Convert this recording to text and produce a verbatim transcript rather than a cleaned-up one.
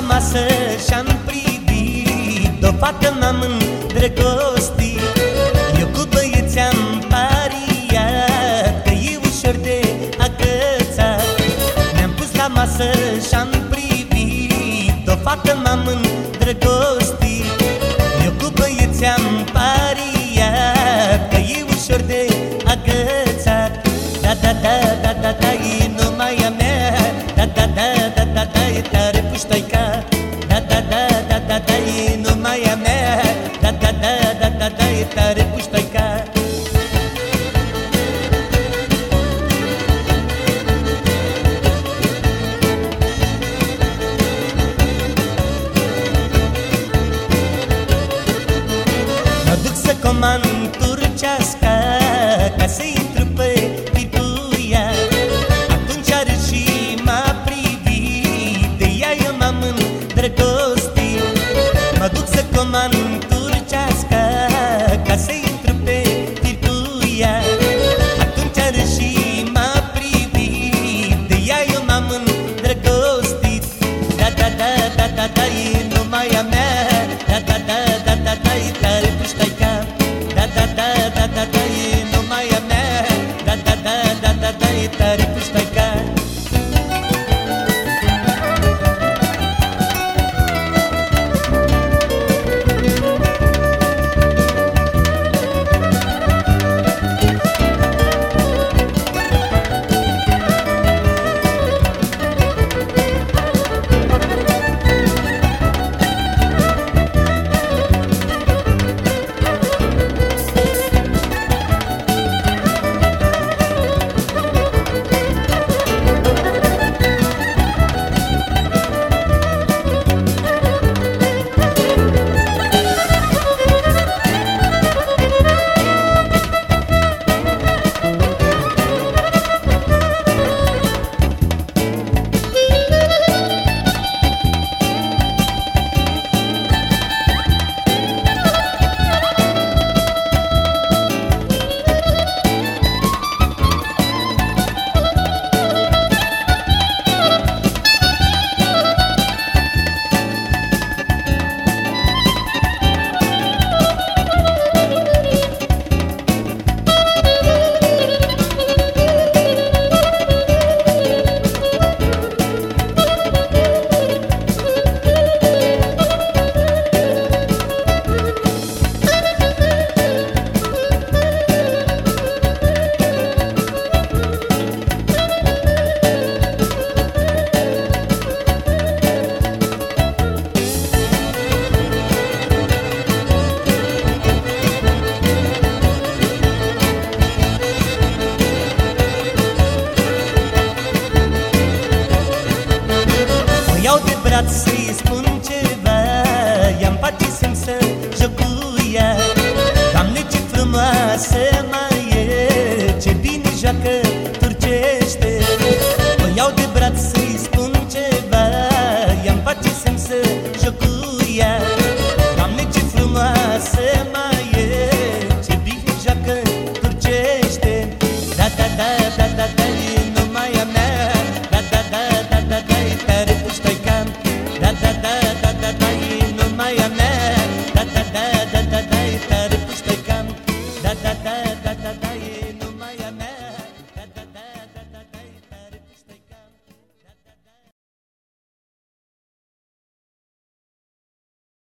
masă și-am privit, o fată m-am îndrăgostit. Eu cu băieți am pariat că e ușor de agățat. Ne-am pus la masă și-am privit, o fată m-am îndrăgostit. Eu cu băieți am pariat că e ușor de agățat. Da, da, da, da, da, da, e numai a mea. Da, da, da, da, da, da, e tare puștoica. Da, da, da, da, da, da, e numai a mea. Da, da, da, da, da, da, e tare puștoica. Mă duc să comand turcească ca să intru pe Pircuia. Atunci a râs și m-a privit, de ea eu m-am îndrăgostit. Mă duc să comand turcească ca să intru pe Pircuia. Atunci a râs și m-a privit, de ea eu m-am îndrăgostit. Da, da, da, da, da, da, e numai a mea. Da, da, da, da, da, da, e tare puștoica. Da, da, da, da, da, da, e numai a mea. Da, da, da, da, da, da, e tare puștoica. Iau de braț să-i spun ceva, i-am face semn să joc cu ea. Doamne, ce frumoasă